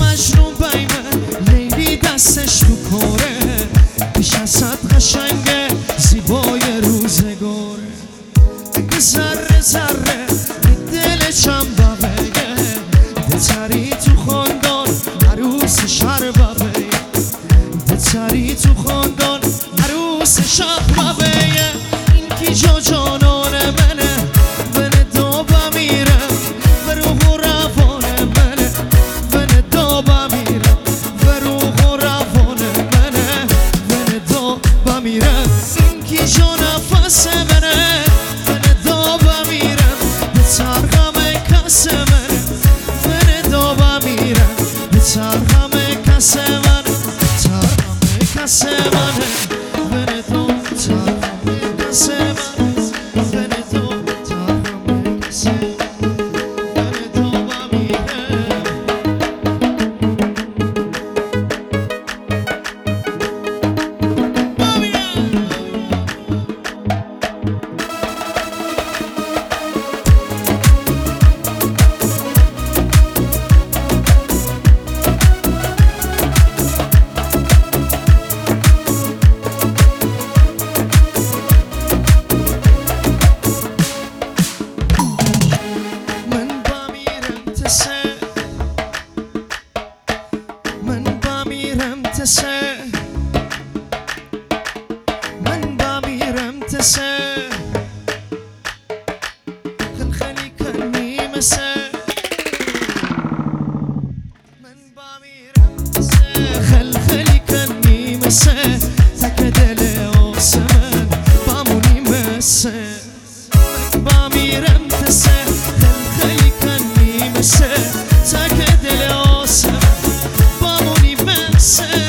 مجنون بیمه لیلی دستش تو کاره بیش از صد قشنگه زیبای روزگاره اگه ذره ذره دل چنبه دتری تو خاندان عروس شربه دتری تو خاندان عروس شربه این کی جانان منه من دابا میرم و روح و روان منه من دابا میرم و روح و روان منه من دابا میرم این کی جا نفس منه من دابا میرم به ترغم کس منه من دابا میرم به ترغم کس منه ترغم کس منه من دو ترغم کس منه من بمیرم تسه خلخلی کنی مسه من بمیرم تسه خلخلی کنی مسه تک دل آسمن بمونی مسه من بمیرم تسه خلخلی کنی مسه تک دل آسمن بمونی مسه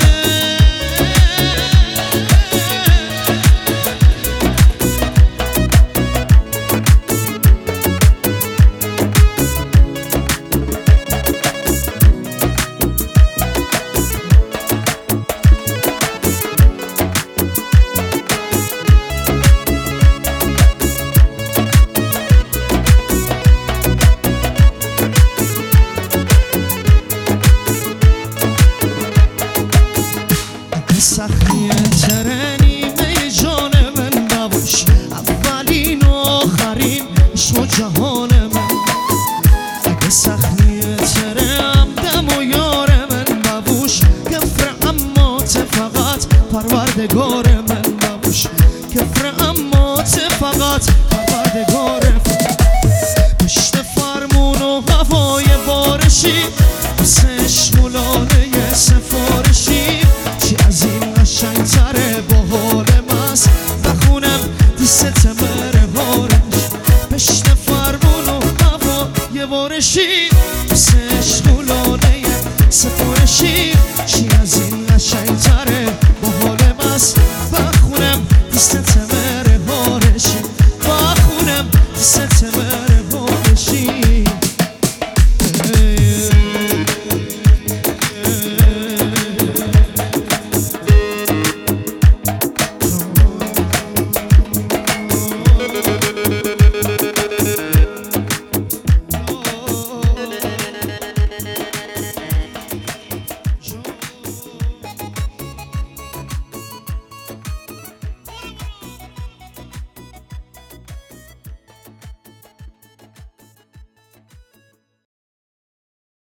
سختی ترنیمه جان من نباش اولین و آخرین عشق و جهان من اگه سختی ترم دم و یار من نباش کفر اما فقط پروردگار من نباش کفر اما فقط پروردگار پشت فرمون و هوای بارشی بس عشقولانه سفارشی چی از این قشنگ‌تره با حال مست بخونم دیست مره بارش پشت فرمون و هوا یه بارشی بس عشقولانه سفارشی چی از این قشنگ‌تره با حال مست بخونم دیست